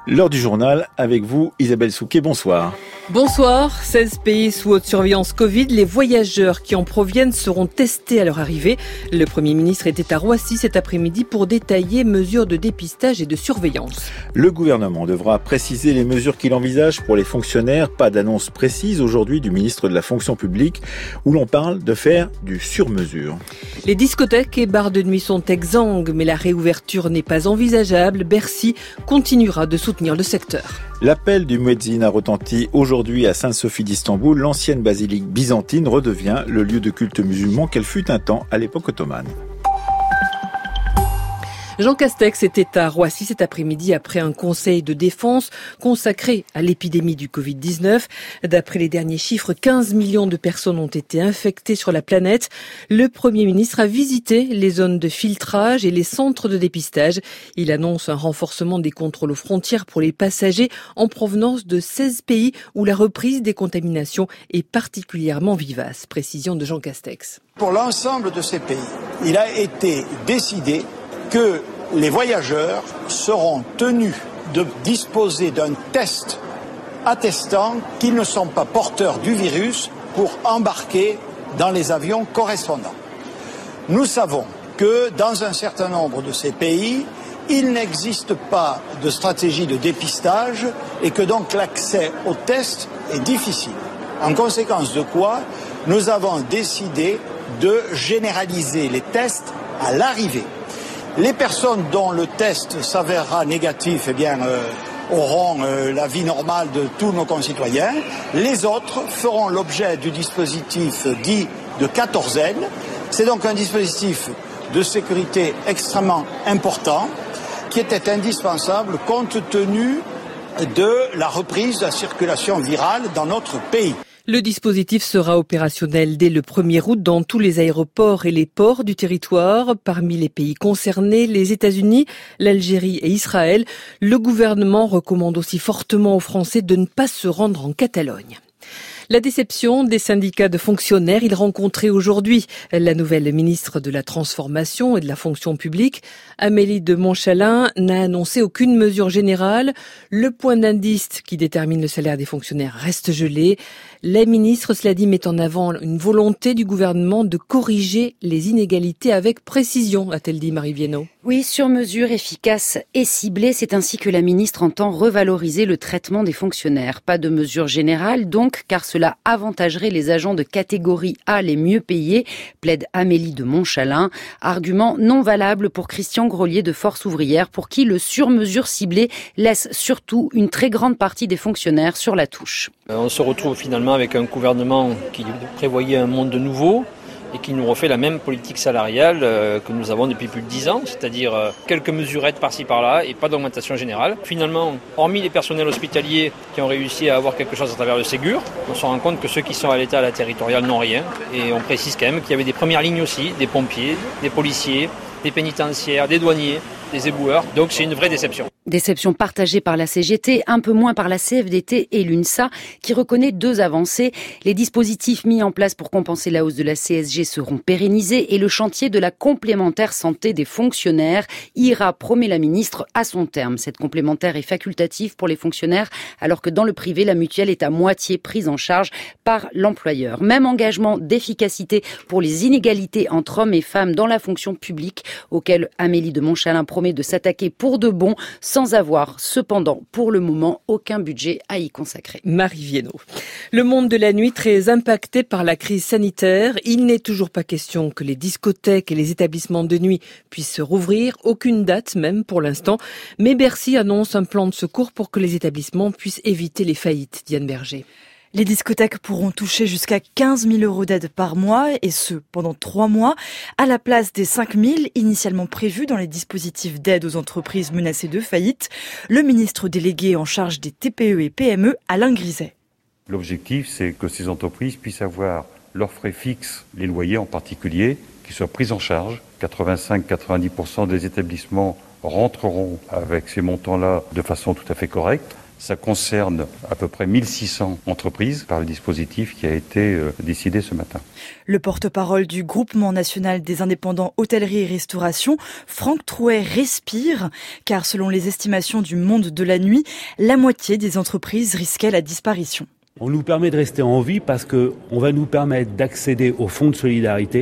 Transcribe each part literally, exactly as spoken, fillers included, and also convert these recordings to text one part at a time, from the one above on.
L'heure du journal avec vous, Isabelle Souquet, bonsoir. Bonsoir. seize pays sous haute surveillance Covid. Les voyageurs qui en proviennent seront testés à leur arrivée. Le Premier ministre était à Roissy cet après-midi pour détailler mesures de dépistage et de surveillance. Le gouvernement devra préciser les mesures qu'il envisage pour les fonctionnaires. Pas d'annonce précise aujourd'hui du ministre de la fonction publique où l'on parle de faire du sur-mesure. Les discothèques et bars de nuit sont exsangues, mais la réouverture n'est pas envisageable. Bercy continuera de soutenir le secteur. L'appel du muezzin a retenti aujourd'hui à Sainte-Sophie d'Istanbul. L'ancienne basilique byzantine redevient le lieu de culte musulman qu'elle fut un temps à l'époque ottomane. Jean Castex était à Roissy cet après-midi après un conseil de défense consacré à l'épidémie du covid dix-neuf. D'après les derniers chiffres, quinze millions de personnes ont été infectées sur la planète. Le Premier ministre a visité les zones de filtrage et les centres de dépistage. Il annonce un renforcement des contrôles aux frontières pour les passagers en provenance de seize pays où la reprise des contaminations est particulièrement vivace. Précision de Jean Castex. Pour l'ensemble de ces pays, il a été décidé que les voyageurs seront tenus de disposer d'un test attestant qu'ils ne sont pas porteurs du virus pour embarquer dans les avions correspondants. Nous savons que dans un certain nombre de ces pays, il n'existe pas de stratégie de dépistage et que donc l'accès aux tests est difficile. En conséquence de quoi, nous avons décidé de généraliser les tests à l'arrivée. Les personnes dont le test s'avérera négatif eh bien, euh, auront euh, la vie normale de tous nos concitoyens. Les autres feront l'objet du dispositif dit de quatorzaine. C'est donc un dispositif de sécurité extrêmement important qui était indispensable compte tenu de la reprise de la circulation virale dans notre pays. Le dispositif sera opérationnel dès le premier août dans tous les aéroports et les ports du territoire. Parmi les pays concernés, les États-Unis, l'Algérie et Israël. Le gouvernement recommande aussi fortement aux Français de ne pas se rendre en Catalogne. La déception des syndicats de fonctionnaires. Ils rencontraient aujourd'hui la nouvelle ministre de la Transformation et de la Fonction publique. Amélie de Montchalin n'a annoncé aucune mesure générale. Le point d'indice qui détermine le salaire des fonctionnaires reste gelé. La ministre, cela dit, met en avant une volonté du gouvernement de corriger les inégalités avec précision, a-t-elle dit Marie Viennot. Oui, sur mesure, efficace et ciblée. C'est ainsi que la ministre entend revaloriser le traitement des fonctionnaires. Pas de mesure générale donc, car cela avantagerait les agents de catégorie A les mieux payés, plaide Amélie de Montchalin. Argument non valable pour Christian Grolier de Force ouvrière, pour qui le sur-mesure ciblé laisse surtout une très grande partie des fonctionnaires sur la touche. On se retrouve finalement avec un gouvernement qui prévoyait un monde nouveau et qui nous refait la même politique salariale que nous avons depuis plus de dix ans, c'est-à-dire quelques mesurettes par-ci par-là et pas d'augmentation générale. Finalement, hormis les personnels hospitaliers qui ont réussi à avoir quelque chose à travers le Ségur, on se rend compte que ceux qui sont à l'État, à la territoriale n'ont rien. Et on précise quand même qu'il y avait des premières lignes aussi, des pompiers, des policiers, des pénitentiaires, des douaniers, des éboueurs. Donc c'est une vraie déception. Déception partagée par la C G T, un peu moins par la C F D T et l'UNSA, qui reconnaît deux avancées. Les dispositifs mis en place pour compenser la hausse de la C S G seront pérennisés et le chantier de la complémentaire santé des fonctionnaires ira, promet la ministre, à son terme. Cette complémentaire est facultative pour les fonctionnaires, alors que dans le privé, la mutuelle est à moitié prise en charge par l'employeur. Même engagement d'efficacité pour les inégalités entre hommes et femmes dans la fonction publique, auquel Amélie de Montchalin promet de s'attaquer pour de bon, sans avoir cependant pour le moment aucun budget à y consacrer. Marie Viennot. Le monde de la nuit très impacté par la crise sanitaire. Il n'est toujours pas question que les discothèques et les établissements de nuit puissent se rouvrir. Aucune date même pour l'instant. Mais Bercy annonce un plan de secours pour que les établissements puissent éviter les faillites. Diane Berger. Les discothèques pourront toucher jusqu'à quinze mille euros d'aide par mois, et ce, pendant trois mois, à la place des cinq mille initialement prévus dans les dispositifs d'aide aux entreprises menacées de faillite. Le ministre délégué en charge des T P E et P M E, Alain Griset. L'objectif, c'est que ces entreprises puissent avoir leurs frais fixes, les loyers en particulier, qui soient pris en charge. quatre-vingt-cinq à quatre-vingt-dix pour cent des établissements rentreront avec ces montants-là de façon tout à fait correcte. Ça concerne à peu près mille six cents entreprises par le dispositif qui a été euh, décidé ce matin. Le porte-parole du Groupement national des indépendants hôtellerie et restauration, Franck Trouet, respire, car selon les estimations du Monde de la nuit, la moitié des entreprises risquaient la disparition. On nous permet de rester en vie parce qu'on va nous permettre d'accéder au fonds de solidarité,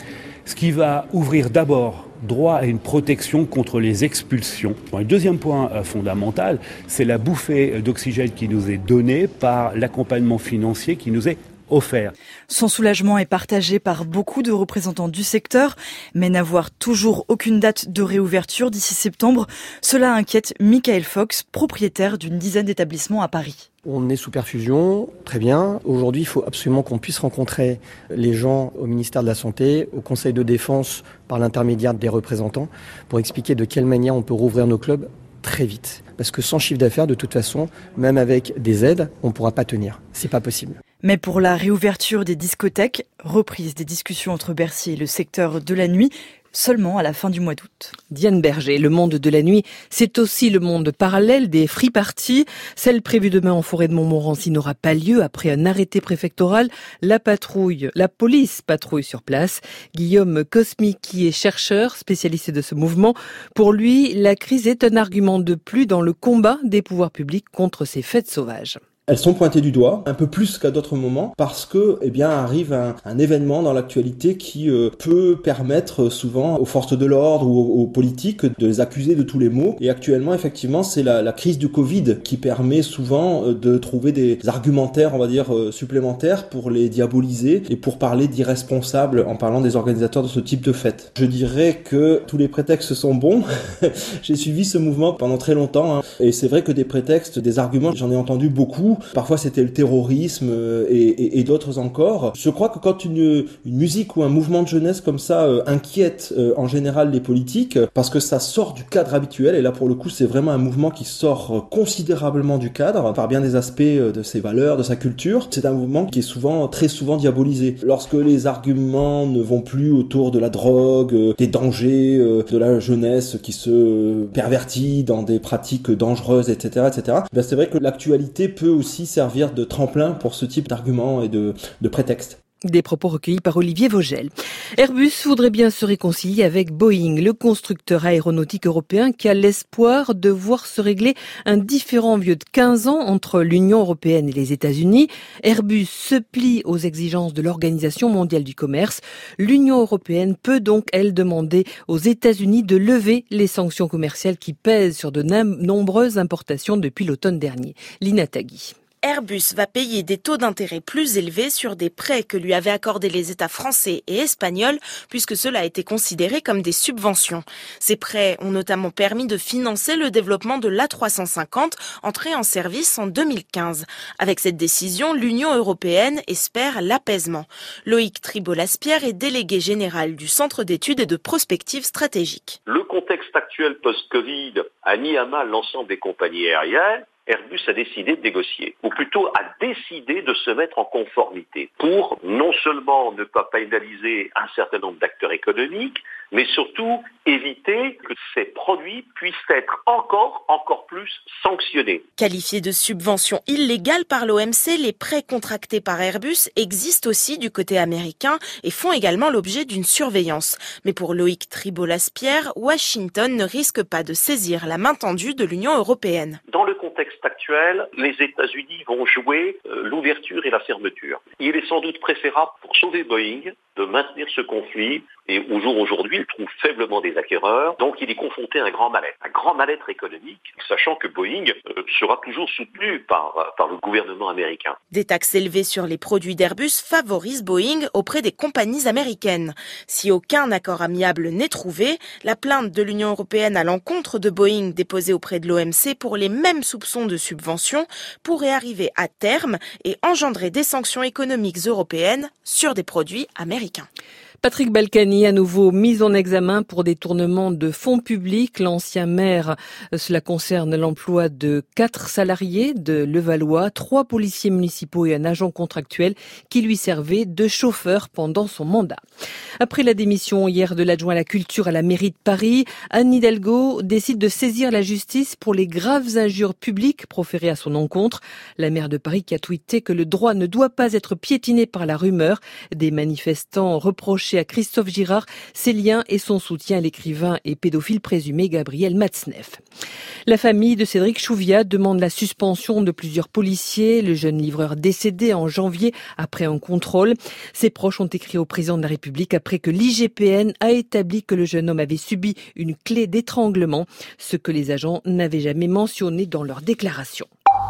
ce qui va ouvrir d'abord droit à une protection contre les expulsions. Le deuxième point fondamental, c'est la bouffée d'oxygène qui nous est donnée par l'accompagnement financier qui nous est offert. Son soulagement est partagé par beaucoup de représentants du secteur, mais n'avoir toujours aucune date de réouverture d'ici septembre, cela inquiète Michael Fox, propriétaire d'une dizaine d'établissements à Paris. On est sous perfusion, très bien. Aujourd'hui, il faut absolument qu'on puisse rencontrer les gens au ministère de la Santé, au Conseil de défense, par l'intermédiaire des représentants, pour expliquer de quelle manière on peut rouvrir nos clubs très vite. Parce que sans chiffre d'affaires, de toute façon, même avec des aides, on ne pourra pas tenir. C'est pas possible. Mais pour la réouverture des discothèques, reprise des discussions entre Bercy et le secteur de la nuit, seulement à la fin du mois d'août. Diane Berger, le monde de la nuit, c'est aussi le monde parallèle des free parties. Celle prévue demain en forêt de Montmorency n'aura pas lieu après un arrêté préfectoral. La patrouille, la police patrouille sur place. Guillaume Cosmi, qui est chercheur, spécialiste de ce mouvement, pour lui, la crise est un argument de plus dans le combat des pouvoirs publics contre ces fêtes sauvages. Elles sont pointées du doigt, un peu plus qu'à d'autres moments, parce que, eh bien, arrive un, un événement dans l'actualité qui euh, peut permettre souvent aux forces de l'ordre ou aux, aux politiques de les accuser de tous les maux. Et actuellement, effectivement, c'est la, la crise du Covid qui permet souvent euh, de trouver des argumentaires, on va dire, euh, supplémentaires pour les diaboliser et pour parler d'irresponsables en parlant des organisateurs de ce type de fête. Je dirais que tous les prétextes sont bons. J'ai suivi ce mouvement pendant très longtemps, hein, et c'est vrai que des prétextes, des arguments, j'en ai entendu beaucoup. Parfois c'était le terrorisme et, et, et d'autres encore. Je crois que quand une, une musique ou un mouvement de jeunesse comme ça euh, inquiète euh, en général les politiques, parce que ça sort du cadre habituel, et là pour le coup c'est vraiment un mouvement qui sort considérablement du cadre, par bien des aspects de ses valeurs, de sa culture, c'est un mouvement qui est souvent, très souvent diabolisé. Lorsque les arguments ne vont plus autour de la drogue, euh, des dangers, euh, de la jeunesse qui se pervertit dans des pratiques dangereuses, et cetera, et cetera, ben c'est vrai que l'actualité peut aussi servir de tremplin pour ce type d'arguments et de, de prétextes. Des propos recueillis par Olivier Vogel. Airbus voudrait bien se réconcilier avec Boeing, le constructeur aéronautique européen qui a l'espoir de voir se régler un différend vieux de quinze ans entre l'Union européenne et les États-Unis. Airbus se plie aux exigences de l'Organisation mondiale du commerce. L'Union européenne peut donc, elle, demander aux États-Unis de lever les sanctions commerciales qui pèsent sur de nombreuses importations depuis l'automne dernier. Lina Tagui. Airbus va payer des taux d'intérêt plus élevés sur des prêts que lui avaient accordés les États français et espagnols, puisque cela a été considéré comme des subventions. Ces prêts ont notamment permis de financer le développement de l'A trois cent cinquante, entré en service en deux mille quinze. Avec cette décision, l'Union européenne espère l'apaisement. Loïc Tribolaspierre est délégué général du Centre d'études et de prospective stratégique. Le contexte actuel post-Covid a mis à mal l'ensemble des compagnies aériennes. Airbus a décidé de négocier, ou plutôt a décidé de se mettre en conformité pour non seulement ne pas pénaliser un certain nombre d'acteurs économiques, mais surtout éviter que ces produits puissent être encore, encore plus sanctionnés. Qualifiés de subventions illégales par l'O M C, les prêts contractés par Airbus existent aussi du côté américain et font également l'objet d'une surveillance. Mais pour Loïc Tribolaspierre, Washington ne risque pas de saisir la main tendue de l'Union européenne. Dans le contexte actuel, les États-Unis vont jouer euh, l'ouverture et la fermeture. Il est sans doute préférable pour sauver Boeing de maintenir ce conflit, et au jour aujourd'hui, il trouve faiblement des acquéreurs, donc il est confronté à un grand mal-être, un grand mal-être économique, sachant que Boeing euh, sera toujours soutenu par, par le gouvernement américain. Des taxes élevées sur les produits d'Airbus favorisent Boeing auprès des compagnies américaines. Si aucun accord amiable n'est trouvé, la plainte de l'Union européenne à l'encontre de Boeing déposée auprès de l'O M C pour les mêmes soupçons de subventions pourrait arriver à terme et engendrer des sanctions économiques européennes sur des produits américains. Patrick Balkany, à nouveau mis en examen pour détournement de fonds publics. L'ancien maire, cela concerne l'emploi de quatre salariés de Levallois, trois policiers municipaux et un agent contractuel qui lui servait de chauffeur pendant son mandat. Après la démission hier de l'adjoint à la culture à la mairie de Paris, Anne Hidalgo décide de saisir la justice pour les graves injures publiques proférées à son encontre. La maire de Paris qui a tweeté que le droit ne doit pas être piétiné par la rumeur. Des manifestants reprochent à Christophe Girard ses liens et son soutien à l'écrivain et pédophile présumé Gabriel Matzneff. La famille de Cédric Chouviat demande la suspension de plusieurs policiers, le jeune livreur décédé en janvier après un contrôle. Ses proches ont écrit au président de la République après que l'I G P N a établi que le jeune homme avait subi une clé d'étranglement, ce que les agents n'avaient jamais mentionné dans leur déclaration.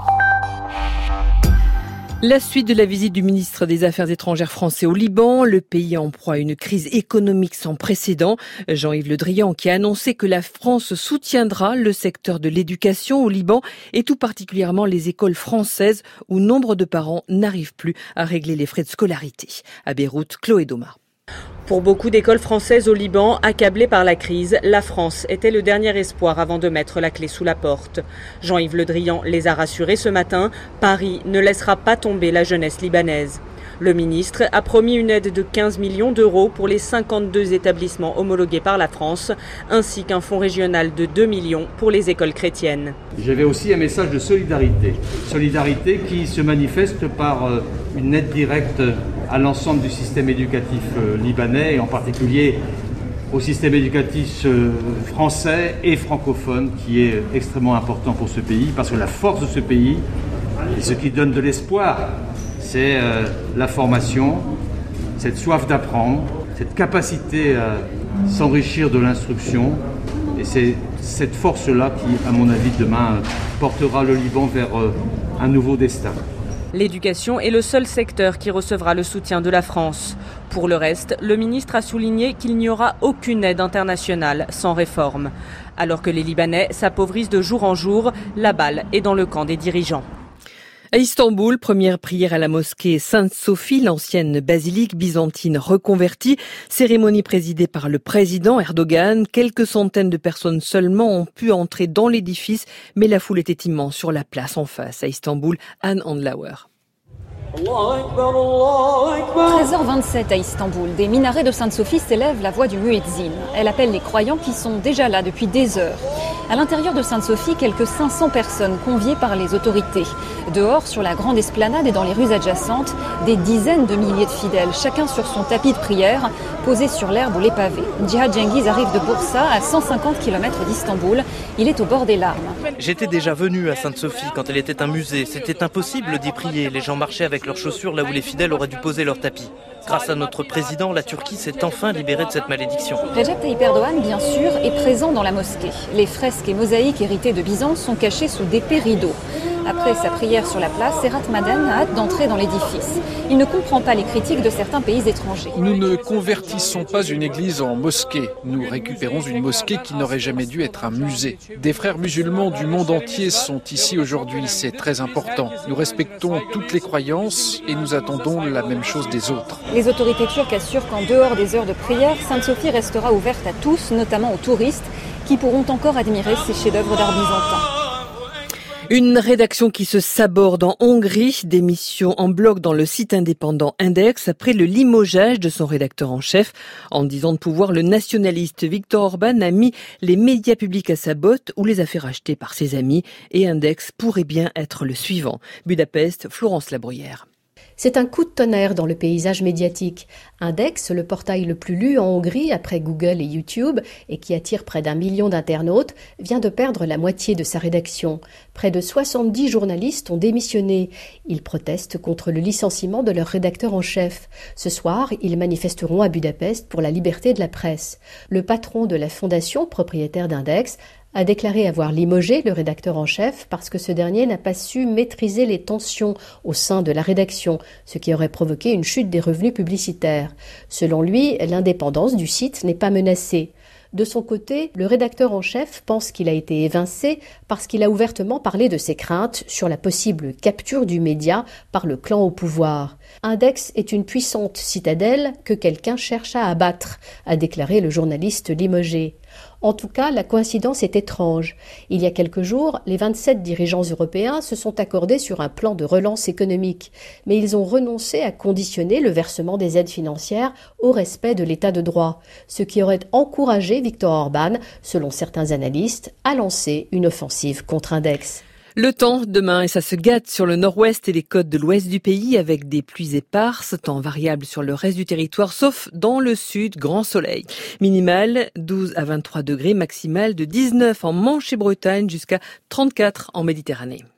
La suite de la visite du ministre des Affaires étrangères français au Liban, le pays en proie à une crise économique sans précédent. Jean-Yves Le Drian qui a annoncé que la France soutiendra le secteur de l'éducation au Liban et tout particulièrement les écoles françaises où nombre de parents n'arrivent plus à régler les frais de scolarité. À Beyrouth, Chloé Doma. Pour beaucoup d'écoles françaises au Liban, accablées par la crise, la France était le dernier espoir avant de mettre la clé sous la porte. Jean-Yves Le Drian les a rassurés ce matin, Paris ne laissera pas tomber la jeunesse libanaise. Le ministre a promis une aide de quinze millions d'euros pour les cinquante-deux établissements homologués par la France, ainsi qu'un fonds régional de deux millions pour les écoles chrétiennes. J'avais aussi un message de solidarité. Solidarité qui se manifeste par une aide directe à l'ensemble du système éducatif libanais, et en particulier au système éducatif français et francophone, qui est extrêmement important pour ce pays, parce que la force de ce pays, et ce qui donne de l'espoir, c'est euh, la formation, cette soif d'apprendre, cette capacité à s'enrichir de l'instruction. Et c'est cette force-là qui, à mon avis, demain portera le Liban vers euh, un nouveau destin. L'éducation est le seul secteur qui recevra le soutien de la France. Pour le reste, le ministre a souligné qu'il n'y aura aucune aide internationale sans réforme. Alors que les Libanais s'appauvrissent de jour en jour, la balle est dans le camp des dirigeants. À Istanbul, première prière à la mosquée Sainte-Sophie, l'ancienne basilique byzantine reconvertie. Cérémonie présidée par le président Erdogan. Quelques centaines de personnes seulement ont pu entrer dans l'édifice, mais la foule était immense sur la place en face. À Istanbul, Anne Andlauer. treize heures vingt-sept à Istanbul, des minarets de Sainte-Sophie s'élèvent la voix du muezzin. Elle appelle les croyants qui sont déjà là depuis des heures. À l'intérieur de Sainte-Sophie, quelques cinq cents personnes conviées par les autorités. Dehors, sur la grande esplanade et dans les rues adjacentes, des dizaines de milliers de fidèles, chacun sur son tapis de prière, posé sur l'herbe ou les pavés. Djihad Cengiz arrive de Bursa, à cent cinquante kilomètres d'Istanbul. Il est au bord des larmes. J'étais déjà venu à Sainte-Sophie quand elle était un musée. C'était impossible d'y prier. Les gens marchaient avec leurs chaussures là où les fidèles auraient dû poser leur tapis. Grâce à notre président, la Turquie s'est enfin libérée de cette malédiction. Recep Tayyip Erdogan, bien sûr, est présent dans la mosquée. Les fresques et mosaïques héritées de Byzance sont cachées sous d'épais rideaux. Après sa prière sur la place, Serhat Maden a hâte d'entrer dans l'édifice. Il ne comprend pas les critiques de certains pays étrangers. Nous ne convertissons pas une église en mosquée. Nous récupérons une mosquée qui n'aurait jamais dû être un musée. Des frères musulmans du monde entier sont ici aujourd'hui. C'est très important. Nous respectons toutes les croyances et nous attendons la même chose des autres. Les autorités turques assurent qu'en dehors des heures de prière, Sainte-Sophie restera ouverte à tous, notamment aux touristes, qui pourront encore admirer ces chefs-d'œuvre d'art byzantin. Une rédaction qui se saborde en Hongrie, démission en bloc dans le site indépendant Index après le limogeage de son rédacteur en chef. En dix ans de pouvoir, le nationaliste Viktor Orban a mis les médias publics à sa botte ou les a fait racheter par ses amis. Et Index pourrait bien être le suivant. Budapest, Florence Labruyère. C'est un coup de tonnerre dans le paysage médiatique. Index, le portail le plus lu en Hongrie après Google et YouTube et qui attire près d'un million d'internautes, vient de perdre la moitié de sa rédaction. Près de soixante-dix journalistes ont démissionné. Ils protestent contre le licenciement de leur rédacteur en chef. Ce soir, ils manifesteront à Budapest pour la liberté de la presse. Le patron de la fondation, propriétaire d'Index, a déclaré avoir limogé le rédacteur en chef parce que ce dernier n'a pas su maîtriser les tensions au sein de la rédaction, ce qui aurait provoqué une chute des revenus publicitaires. Selon lui, l'indépendance du site n'est pas menacée. De son côté, le rédacteur en chef pense qu'il a été évincé parce qu'il a ouvertement parlé de ses craintes sur la possible capture du média par le clan au pouvoir. Index est une puissante citadelle que quelqu'un cherche à abattre, a déclaré le journaliste limogé. En tout cas, la coïncidence est étrange. Il y a quelques jours, les vingt-sept dirigeants européens se sont accordés sur un plan de relance économique, mais ils ont renoncé à conditionner le versement des aides financières au respect de l'état de droit, ce qui aurait encouragé Viktor Orban, selon certains analystes, à lancer une offensive contre Index. Le temps demain, et ça se gâte sur le nord-ouest et les côtes de l'ouest du pays avec des pluies éparses, temps variable sur le reste du territoire, sauf dans le sud, grand soleil. Minimal douze à vingt-trois degrés, maximal de dix-neuf en Manche et Bretagne jusqu'à trente-quatre en Méditerranée.